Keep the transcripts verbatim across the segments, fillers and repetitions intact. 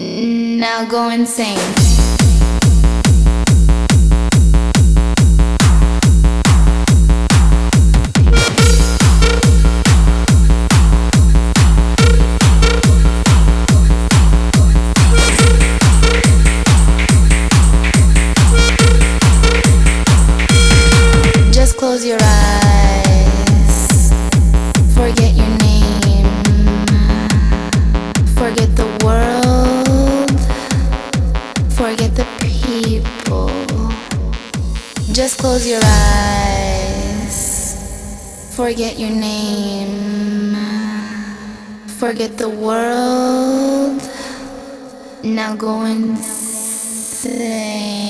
Now go insane. Just close your eyes. Forget your name. Forget the world. Forget the people. Just close your eyes. Forget your name. Forget the world. Now go insane.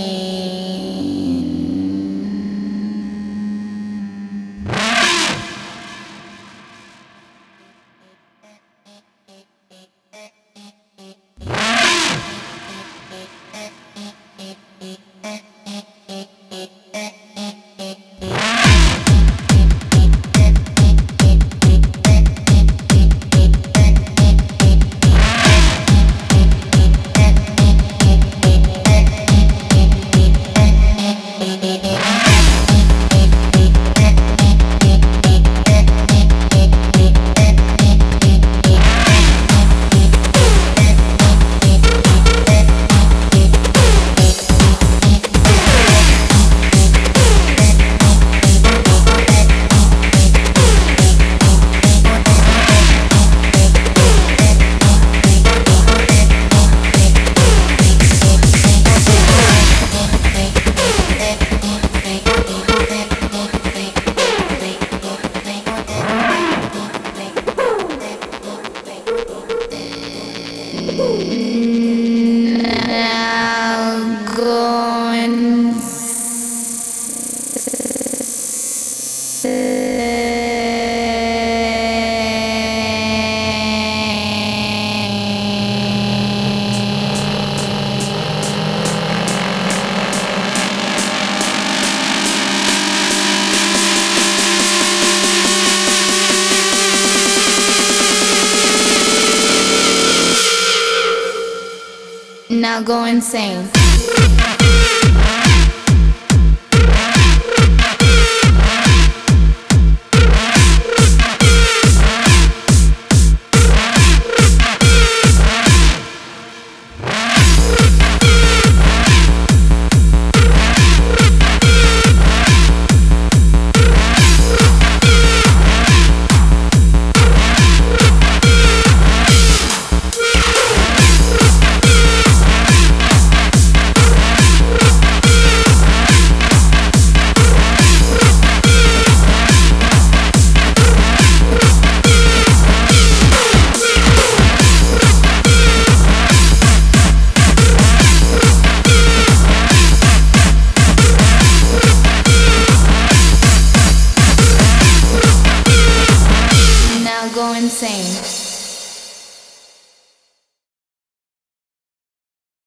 Now go Now go insane. Now go insane.